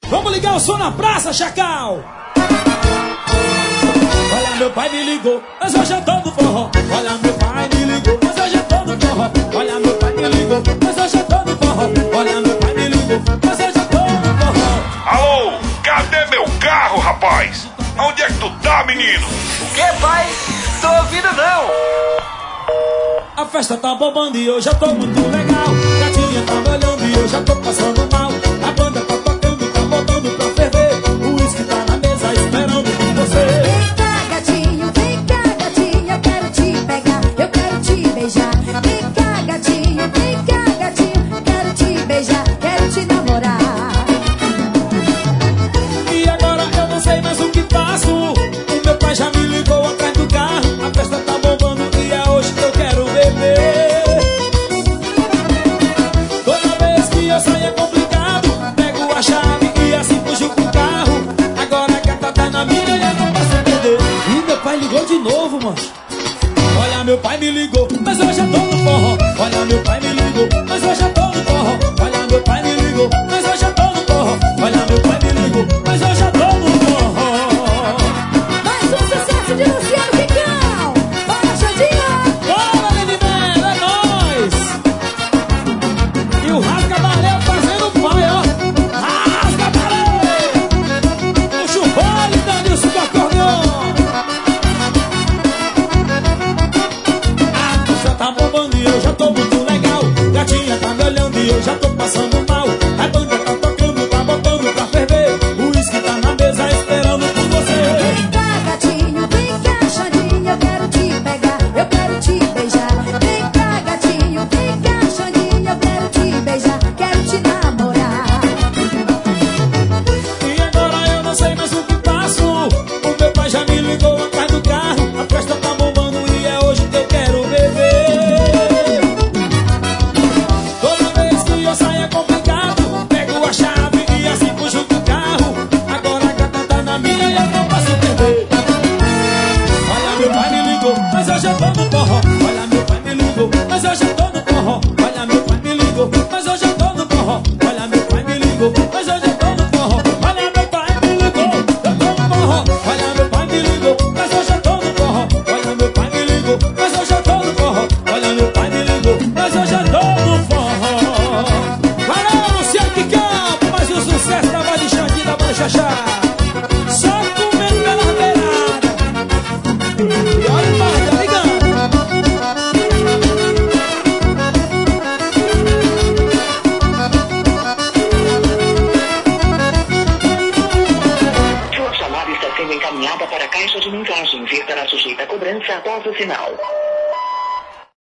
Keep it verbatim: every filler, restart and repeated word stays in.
Vamos ligar o som na praça, Chacal. Olha, meu pai me ligou, mas hoje eu tô no forró. Olha, meu pai me ligou, mas hoje eu tô no forró. Olha, meu pai me ligou, mas hoje eu tô no forró. Olha, meu pai me ligou, mas hoje eu tô no forró. Alô, cadê meu carro, rapaz? Onde é que tu tá, menino? O que, pai? Tô ouvindo não. A festa tá bombando e eu já tô muito legal. Gatinha tá me olhando e eu já tô passando mal. A banda tá tocando, tá botando pra ferver. O uísque tá na mesa esperando por você. Vem cá, gatinho, vem cá, gatinho, eu quero te pegar, eu quero te beijar. Vem cá, gatinho, vem cá, gatinho, quero te beijar, quero te namorar. E agora eu não sei mais o que faço. O meu pai já me ligou atrás do carro. A festa tá bombando e é hoje que eu quero beber. Toda vez que eu saio é complicado. Pego a chave e assim fujo com o carro. Agora a gata tá na minha e eu não posso perder. E meu pai ligou de novo, mano. Olha, meu pai me ligou, mas hoje eu tô no forró. Olha, meu pai me ligou, mas hoje eu tô no forró. Olha, meu pai me ligou, mas hoje eu tô no forró. Olha, meu pai me ligou, mas hoje eu tô no forró. Mais um sucesso de Luciano Picão. Bora, Xandinha. Bora, Lindimelo, é nóis! E o Rasga Balé fazendo o pai, ó. Rasga Balé! Puxa o vale, Danilson do acordeon. A festa tá bombando e eu já tô muito legal. Gatinha tá me olhando e eu já tô passando mal. A banda tá tocando, tá botando pra ferver. O uísque tá na mesa esperando por você. Vem cá, gatinho, vem cá, Xandinha, eu quero te pegar, eu quero te beijar. Vem cá, gatinho, vem cá, Xandinha, eu quero te beijar, quero te namorar. E agora eu não sei mais o que faço. O meu pai já me ligou atrás do carro. A festa tá bombando e é hoje que eu quero beber. Toda vez que eu saio é complicado. Pego a chave e assim fujo do carro. Agora a gata tá na minha e eu não posso perder. Olha, meu pai me ligou, mas hoje eu tô no forró. Olha, meu pai me ligou, mas hoje eu tô no forró. Olha, meu pai me ligou, mas hoje eu tô no forró. Olha, meu pai me ligou, mas hoje eu tô no forró. Olha, meu pai me ligou, eu tô no forró. Olha, meu pai me ligou, mas hoje eu tô no forró. Olha, meu pai me ligou, mas hoje eu tô no forró. Olha, meu pai me ligou, mas hoje eu tô no forró. Valeu, Luciano Picão, mais um sucesso da voz de Xandinha da banda Xaxá. Só comendo pela beirada. E olha o pai, tá ligando? Sua chamada está sendo encaminhada para a caixa de mensagens e estará sujeita a cobrança após o sinal.